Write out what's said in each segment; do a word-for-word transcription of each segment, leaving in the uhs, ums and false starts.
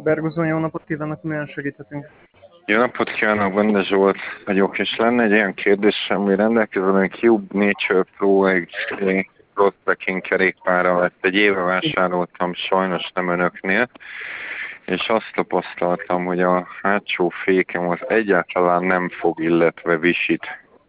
Bergozon, jó napot kívánok, milyen segíthetünk? Jó napot kívánok, Bende Zsolt vagyok, és lenne egy olyan kérdésem, hogy rendelkezem egy Cube Nature Pro egy cross-tracking kerékpárral, ezt egy éve vásároltam, sajnos nem önöknél, és azt tapasztaltam, hogy a hátsó fékem az egyáltalán nem fog, illetve visít.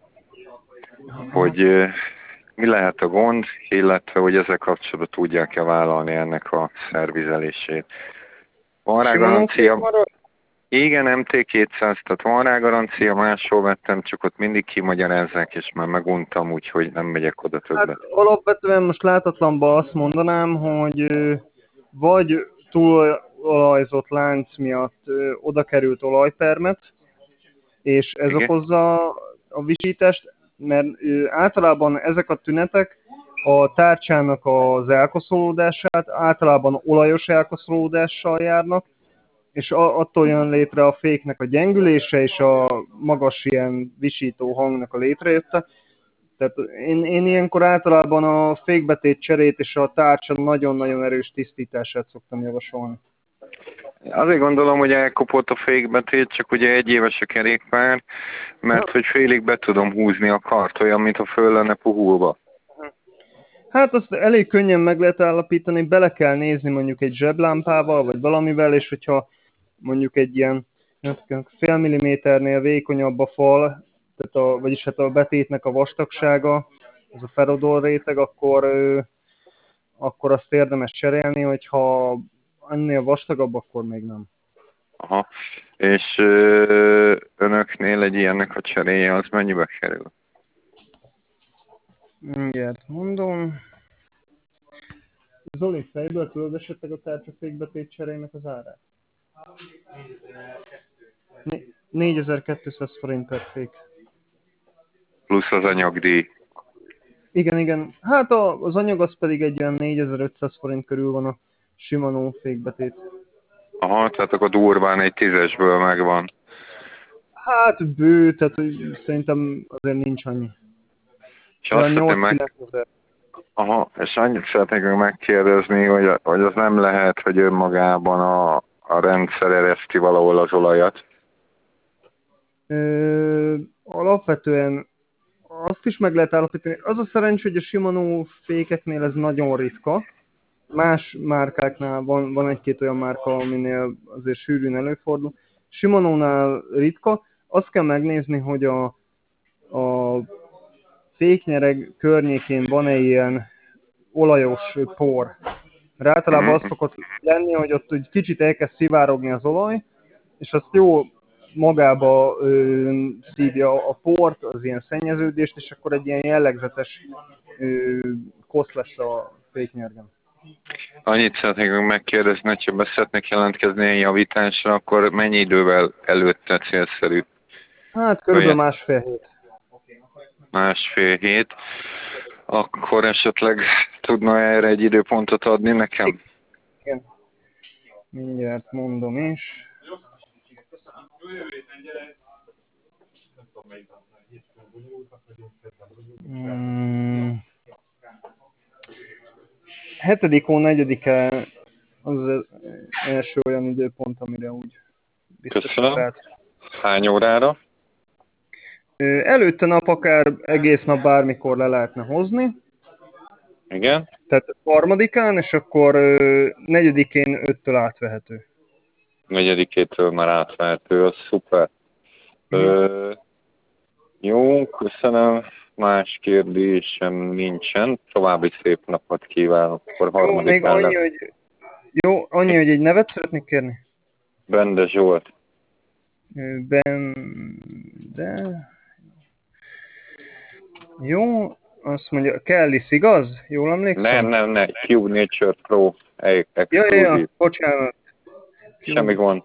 Hogy eh, mi lehet a gond, illetve hogy ezzel kapcsolatban tudják-e vállalni ennek a szervizelését. Van rá garancia? Igen, em té kétszáz, tehát van rá garancia, máshol vettem, csak ott mindig kimagyarázzák, és már meguntam, úgyhogy nem megyek oda többet. Hát alapvetően most látatlanban azt mondanám, hogy ö, vagy túlolajzott lánc miatt ö, oda került olajpermet, és ez Igen. okozza a visítást, mert ö, általában ezek a tünetek a tárcsának az elkoszolódását, általában olajos elkoszolódással járnak, és attól jön létre a féknek a gyengülése és a magas ilyen visító hangnak a létrejötte. Tehát én, én ilyenkor általában a fékbetét cserét és a tárcsa nagyon-nagyon erős tisztítását szoktam javasolni. Azért gondolom, hogy elkopott a fékbetét, csak ugye egy éves a kerékpár, mert hogy félig be tudom húzni a kart, olyan, mintha föl lenne puhulva. Hát azt elég könnyen meg lehet állapítani, bele kell nézni mondjuk egy zseblámpával, vagy valamivel, és hogyha mondjuk egy ilyen fél milliméternél vékonyabb a fal, tehát a, vagyis hát a betétnek a vastagsága, az a ferodol réteg, akkor, ö, akkor azt érdemes cserélni, hogyha ennél vastagabb, akkor még nem. Aha. És ö, önöknél egy ilyennek a cseréje az mennyibe kerül? Mindjárt mondom. Zoli, fejből tudod esetleg a tárcsafékbetét cserének az árát? négyezer-kétszáz forint per fék. Plusz az anyagdíj. Igen, igen. Hát a, az anyag az pedig egy olyan négyezer-ötszáz forint körül van a Shimano fékbetét. Aha, tehát akkor durván egy tízesből megvan. Hát bő, tehát hogy szerintem azért nincs annyi. És azt szeretném meg... Aha, és annyit szeretnék megkérdezni, hogy, hogy az nem lehet, hogy önmagában a, a rendszer ereszti valahol az olajat. Ö, alapvetően azt is meg lehet állapítani. Az a szerencs, hogy a Shimano fékeknél ez nagyon ritka. Más márkáknál van, van egy-két olyan márka, aminél azért sűrűn előfordul. Shimano-nál ritka. Azt kell megnézni, hogy a, a féknyereg környékén van-e ilyen olajos por. Mert általában az szokott lenni, hogy ott egy kicsit elkezd szivárogni az olaj, és azt jó magába ö, szívja a port, az ilyen szennyeződést, és akkor egy ilyen jellegzetes ö, kosz lesz a féknyergen. Annyit szeretnék megkérdezni, hogyha be szeretnék jelentkezni egy javításra, akkor mennyi idővel előtte célszerű? Hát körülbelül másfél hét. Másfél hét. Akkor esetleg tudna erre egy időpontot adni nekem? Igen. Mindjárt mondom is. Hmm. hetedik hó negyedike az az első olyan időpont, amire úgy biztos. Köszönöm. Hány órára? Előtte nap akár egész nap bármikor le lehetne hozni. Igen. Tehát harmadikán, és akkor negyedikén öttől átvehető. Negyedikétől már átvehető, az szuper. Hmm. Ö, jó, köszönöm. Más kérdésem nincsen. További szép napot kívánok. Akkor jó, még annyi, hogy, jó, annyi, hogy egy nevet szeretnék kérni? Bende Zsolt. Bende... Jó, azt mondja, Kellis, igaz? Jól emlékszem? Nem, nem, nem. Cube Nature Pro Exclusive. Ja, ja, bocsánat. Semmi gond.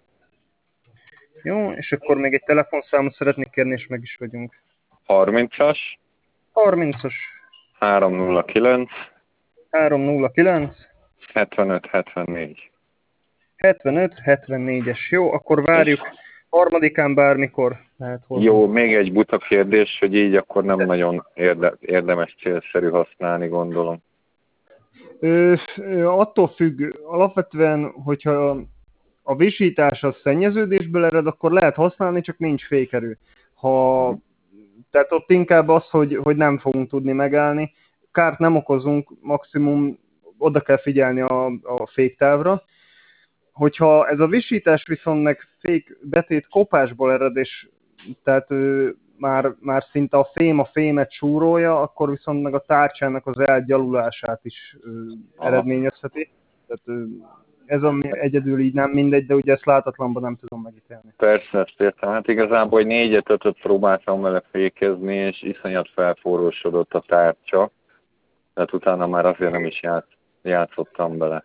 Jó, és akkor még egy telefonszámot szeretnék kérni, és meg is vagyunk. harmincas. harmincas. három nulla kilenc. három nulla kilenc. hetvenöt hetvennégy. hetvenöt hetvennégyes. Jó, akkor várjuk. Harmadikán bármikor lehet hozni. Jó, még egy buta kérdés, hogy így akkor nem nagyon érde, érdemes célszerű használni, gondolom. Ö, attól függ, alapvetően, hogyha a visítás az szennyeződésből ered, akkor lehet használni, csak nincs fékerő. Ha, tehát ott inkább az, hogy, hogy nem fogunk tudni megállni, kárt nem okozunk, maximum oda kell figyelni a, a féktávra. Hogyha ez a visítás viszont meg fék betét kopásból ered, és tehát ő, már, már szinte a fém a fémet súrolja, akkor viszont meg a tárcsának az elgyalulását is ő, eredményezheti. Tehát ő, ez ami egyedül így nem mindegy, de ugye ezt látatlanban nem tudom megítélni. Persze, ezt értem. Hát igazából hogy négyet-ötöt próbáltam vele fékezni, és iszonyat felforrósodott a tárcsa. Tehát utána már azért nem is játsz, játszottam bele.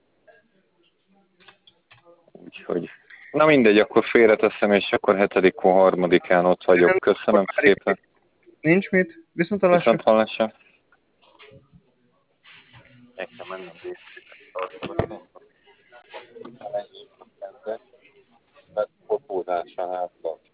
Úgyhogy... Na mindegy, akkor félreteszem, és akkor hetedikén, harmadikán ott vagyok. Köszönöm szépen. Nincs mit. Viszont hallásra. Viszont hallásra. Nekem mennem részét. Fotózásánál